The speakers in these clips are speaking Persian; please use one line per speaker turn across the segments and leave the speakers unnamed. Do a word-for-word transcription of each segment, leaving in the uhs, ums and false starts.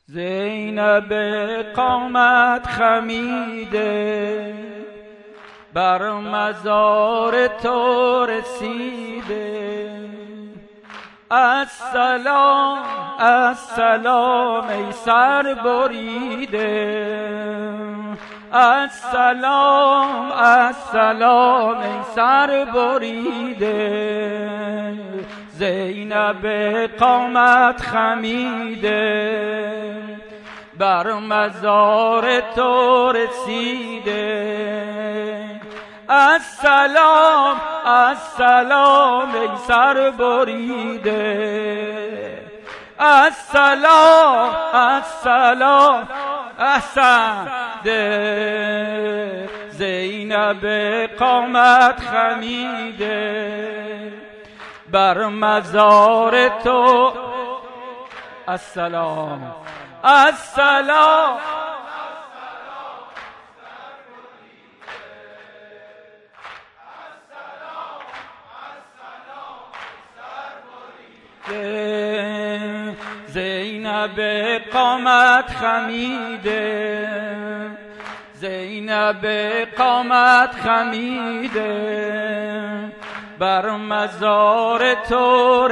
زینب قامت خمیده بر مزار تو رسیده. السلام السلام ای سر بریده، السلام السلام ای سر بریده. زینب قامت خمیده بر مزار تو رسیده. السلام السلام ای سر بریده، السلام السلام احسن ده. زینب قامت خمیده بر مزار تو. السلام السلام زینب قامت خمیده، زینب قامت خمیده بر مزار تو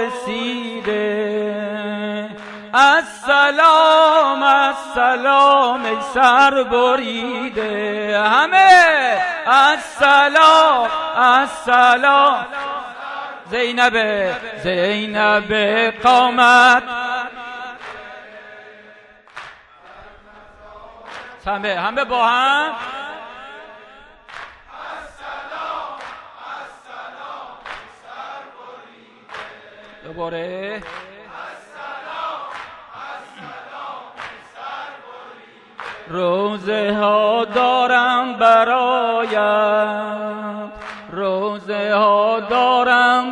رسیده. السلام السلام ای سر بریده، همه السلام السلام. زینب زینب قامت همه همه با هم.
السلام السلام سر بریده،
دوباره
السلام السلام سر بریده.
روزه ها دارم برایم، روزه ها دارم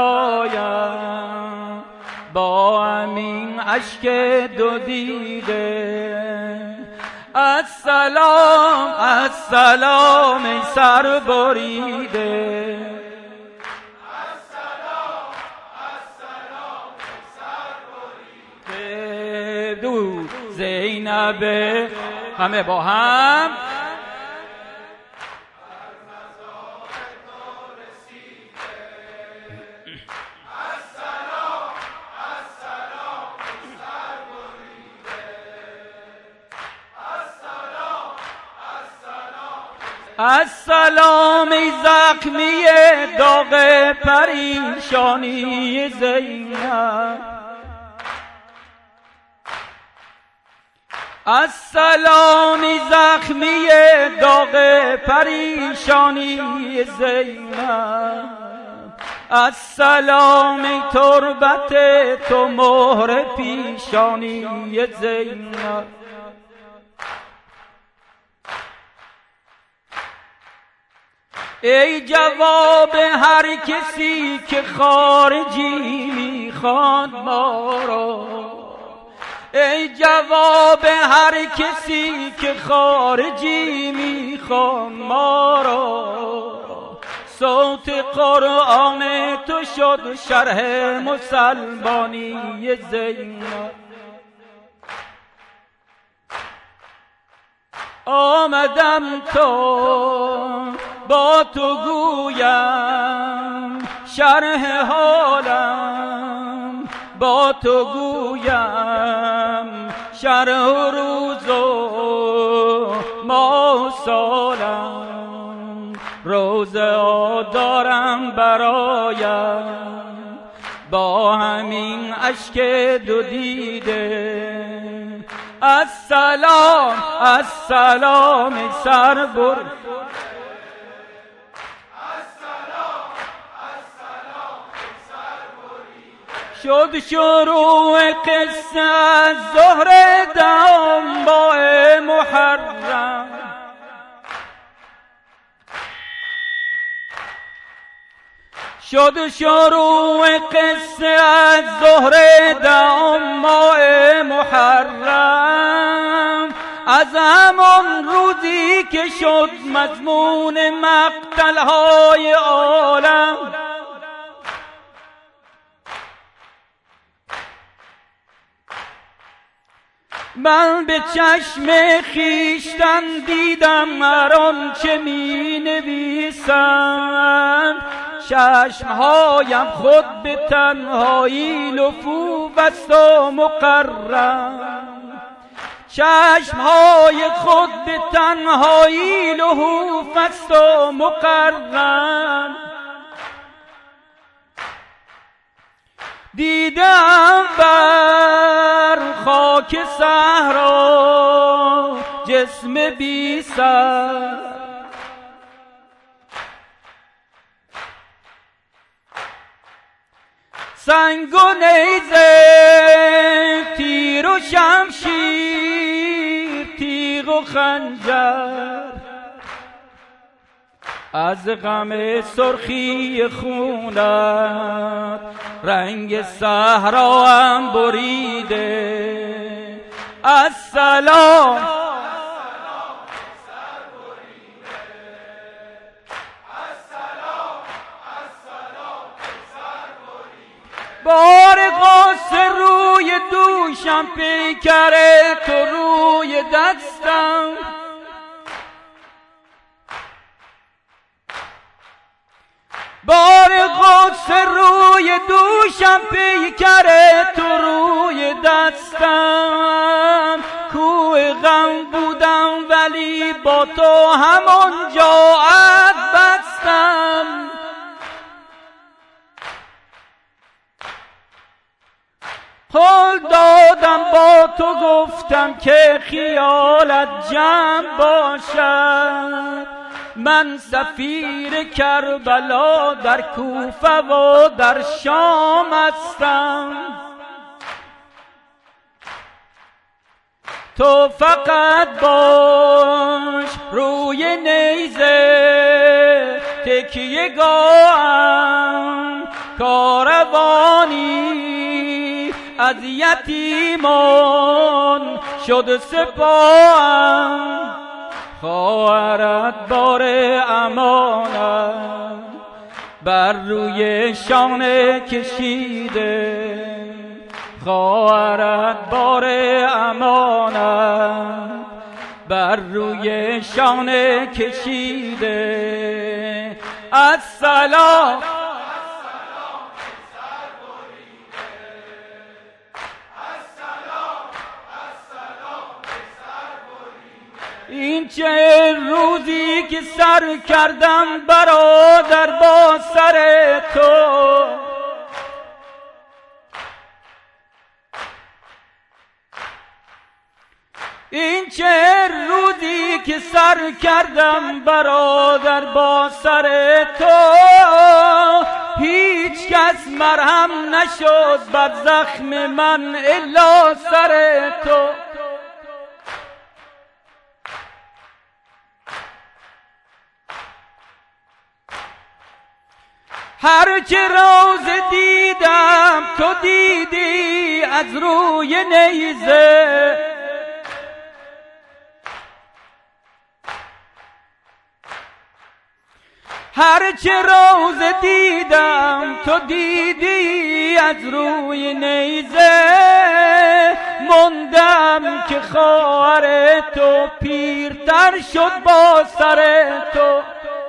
برایم با همین اشک دو دیده. السلام السلام ای سر بریده،
السلام السلام سر بریده.
دو زینب همه با هم. السلام ای زخمی داغ پریشانی زینب، السلام ای زخمی داغ پریشانی زینب. السلام ای تربت تو مهر پیشانی زینب. ای جواب هر کسی که خارجی میخواد ما را، ای جواب هر کسی که خارجی میخواد ما را. صوت قرآن تو شد شرح مسلمانی زینب. آمدم تو با تو گویم شرح حالم، با تو گویم شرح روز و ماه و سالم. روزه ها دارم برایم با همین اشک دو دیده. السلام السلام ای سر بر شد شروع قصه از ظهر دهم با محرم. شد شروع قصه از ظهر دهم ماه محرم. از همان روزی که شد مضمون مقتل‌های عالم. من به چشم خیشتن دیدم هر آنچه می نویسم، چشمهایم خود به تنهایی لفوف است و مقرم، چشمهای خود به تنهایی لحوف است و مقرم. دیدم بر خاک صحرا جسم بی سر، سنگ و نیزه، تیر و شمشیر، تیغ و خنجر، از غم سرخی خونت رنگ صحرا هم بریده. السلام بار غصه روی دوشم، پیکر تو روی دستم، بار غصه روی دوشم، پیکر تو روی دستم. کوه غم بودم ولی با تو همانجا عهد بستم. قول دادم با تو گفتم که خیالت جمع باشد، من سفیر کربلا در کوفه و در شام هستم. تو فقط باش روی نیزه تکیه گاهم، کاروانی از یتیمان شد سپاهم. خواهرت بار امانت بر روی شانه کشیده، خواهرت بار امانت بر روی شانه کشیده. السلام این چه روزی که سر کردم برادر با سر تو، این چه روزی که سر کردم برادر با سر تو. هیچ کس مرهم نشد بر زخم من الا سر تو. هر چه روز دیدم تو دیدی از روی نیزه، هر چه روز دیدم تو دیدی از روی نیزه. موندم که خواهر تو پیرتر شد با سر تو.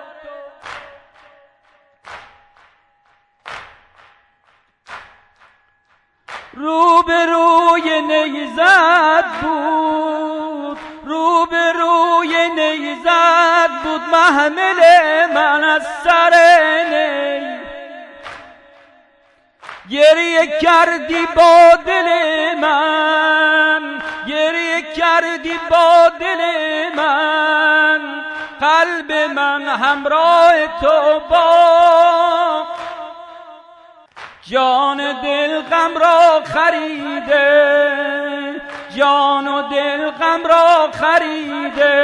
روبروی نیزت بود، روبروی نیزت بود محمل من از سر نی. گریه کردی با دل من، گریه کردی با دل من، قلب من همراه تو با جان دل غم را خریده، جان و دل غم را خریده.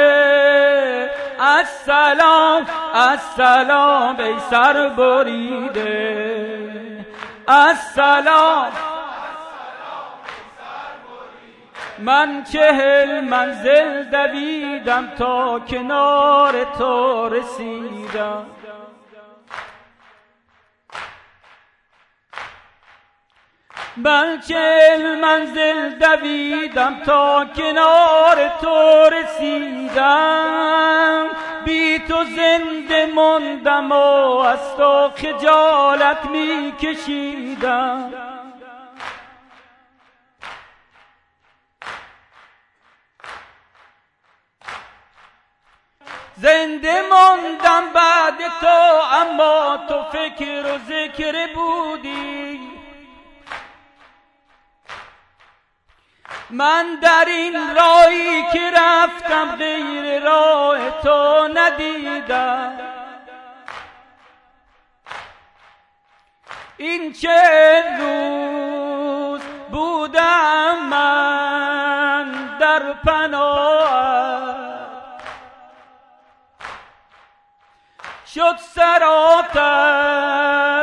السلام السلام ای سر بریده، السلام. من چهل منزل دویدم تا کنار تو رسیدم. بلکه منزل دویدم تا کنار تو رسیدم، بی تو زنده ماندم و از تو خجالت می کشیدم. زنده ماندم بعد تو، اما تو فکر و ذکر بودی. من در این راهی که رفتم غیر راه تو ندیدم. این چه روز بودم من در پناه، شد صراط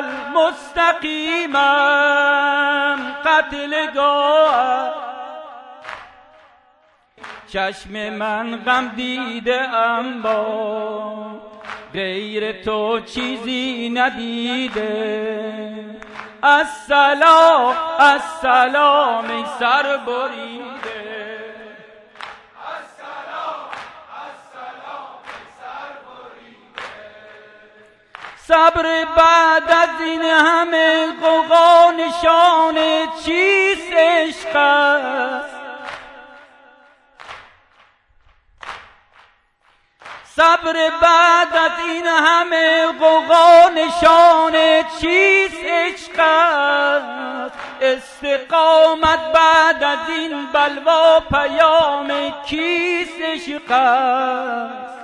مستقیمم قتلگاه. چشم من غم دیده اما غیر تو چیزی ندیده. السلام السلام ای سر بریده،
السلام السلام ای سر بریده.
صبر بعد از این همه غوغا نشان چیست عشق است؟ صبر بعد از این همه غوغا نشان چیست عشق است؟ استقامت بعد از این بلوا پیام کیست عشق است؟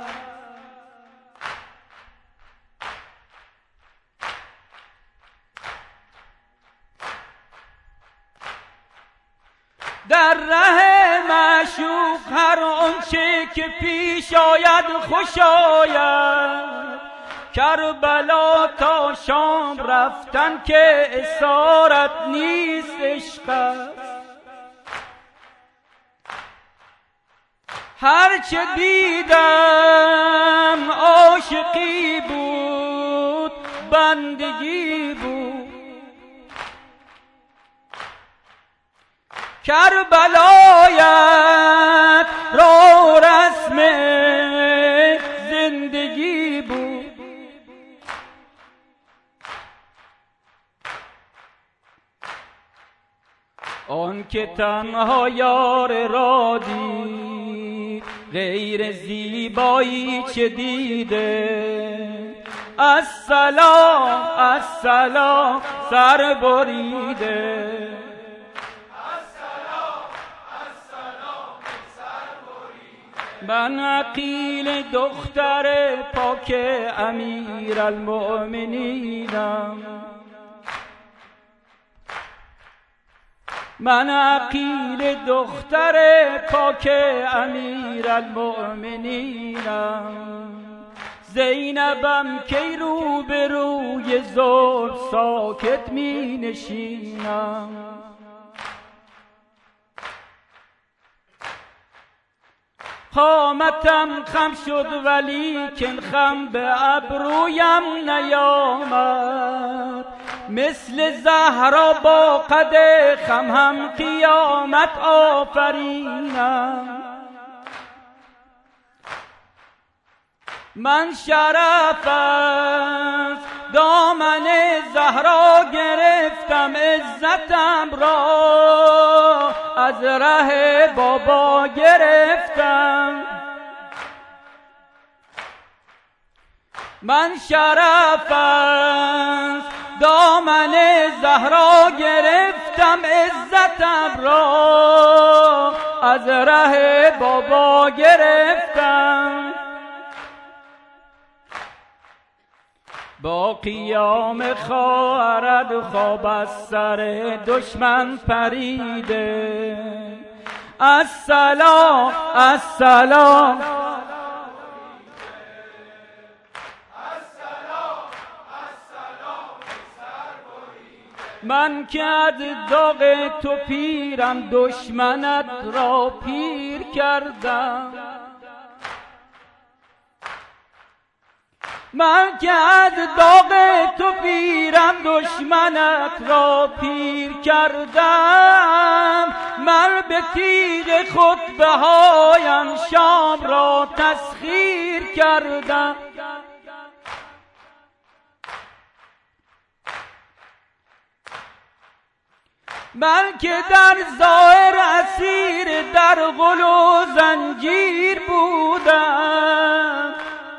در ره معشوق هر آنچه که پیش آید خوش آید. کربلا تا شام رفتن که اسارت نیست عشق است. هرچه دیدم عاشقی بود، بندگی بود. کربلایت را رسم زندگی بود. آن که تنها یار را دید، غیر زیبایی چه دیده. السلام السلام سر بریده، من عقیل دختر پاک امیرالمؤمنینم. من عقیل دختر پاک امیرالمؤمنینم. زینبم کی رو به روی زلف ساکت می نشینم. قامتم خم شد ولیکن خم به ابرویم نیامد. مثل زهرا با قد خم هم قیامت آفرینم. من شرف از دامن زهرا گرفتم، عزتم را از ره بابا گرفتم. من شرف از دامن زهرا گرفتم، عزتم را از ره بابا گرفتم. با قیام خواهرت خواب از سر دشمن پریده. السلام السلام من که از داغ تو پیرم، دشمنت را پیر کردم. من که از داغ تو پیرم دشمنت را پیر کردم، من به تیغ خطبه‌هایم شام را تسخیر کردم. من که در ظاهر اسیر در غل و زنجیر بودم،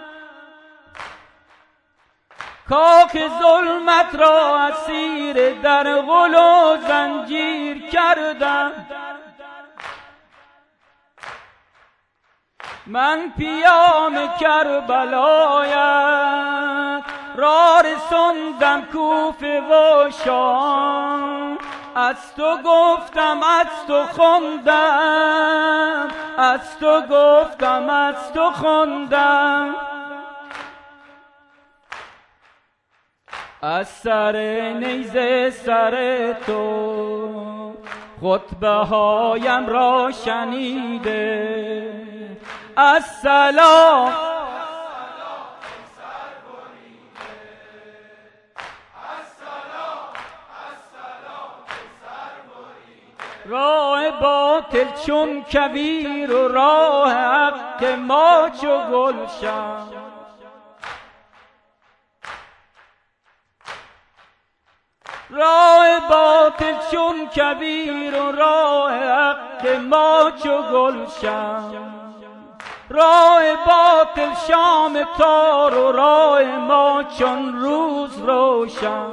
کاخ ظلمت را اسیر در غل و زنجیر کردم. من پیام کربلایت را رسوندم کوفه و شام، از تو گفتم از تو خوندم، از تو گفتم از تو خوندم. از سر نیزه سر تو خطبه هایم را شنیده، از سلام راه باطل چون کویر و راه حق ما چو گلشن. راه باطل چون کویر و راه حق ما چو گلشن. راه باطل شام تار و راه ما چون روز روشن.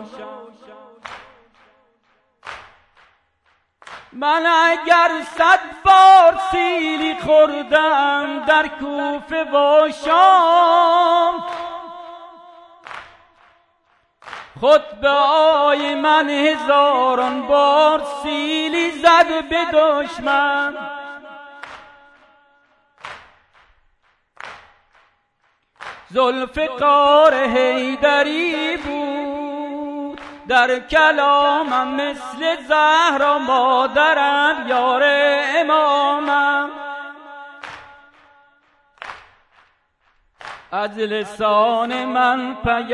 من اگر صد بار سیلی خوردم در کوفه و شام، خطبه های من هزاران بار سیلی زد به دشمن. ذوالفقار حیدری بود در کلامم مثل زهرا مادرم یار امامم. از لسان من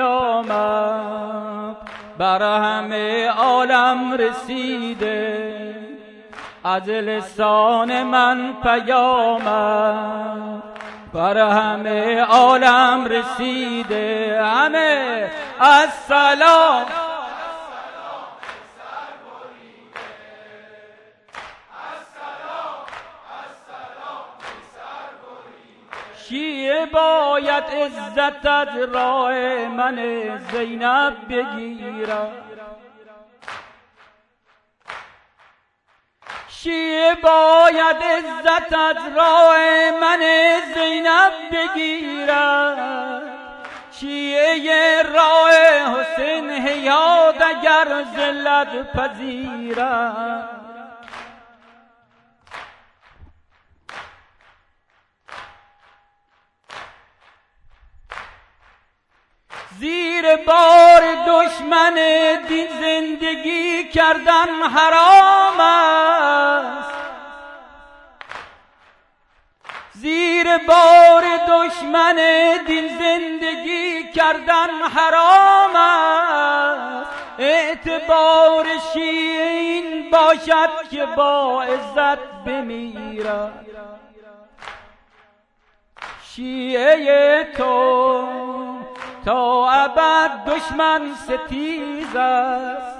پیامم بر همه عالم رسیده، از لسان من پیامم بر همه عالم رسیده. همه السلام شیعه باید عزت از راه من زینب بگیرد، شیعه باید عزت از راه من زینب بگیرد. شیعه راه حسین حیات اگر ذلت پذیرد. زیر بار دشمن دین زندگی کردن حرام است، زیر بار دشمن دین زندگی کردن حرام است. اعتبار شیعه این باشد که با عزت بمیرد. شیعه تو تا ابد دشمن ستیز است،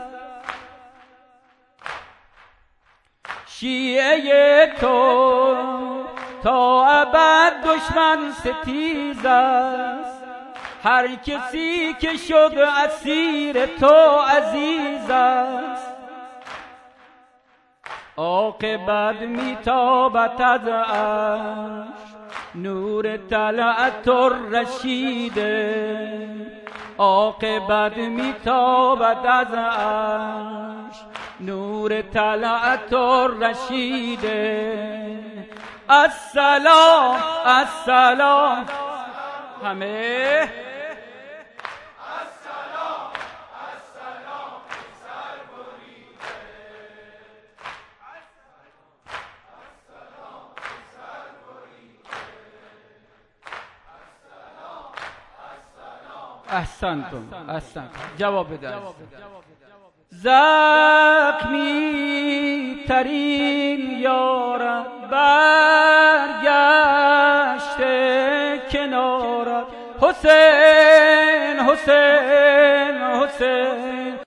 شیعه تو تا ابد دشمن ستیز است. هر کسی که شد اسیر تو عزیز است. عاقبت میتابد از عرش نور طلعت الرشیده، عاقبت میتابد از عرش نور طلعت الرشیده. السلام السلام همه احسنتون احسنتون جواب بده. زخمی ترین یارم برگشته کنارم، حسین حسین حسین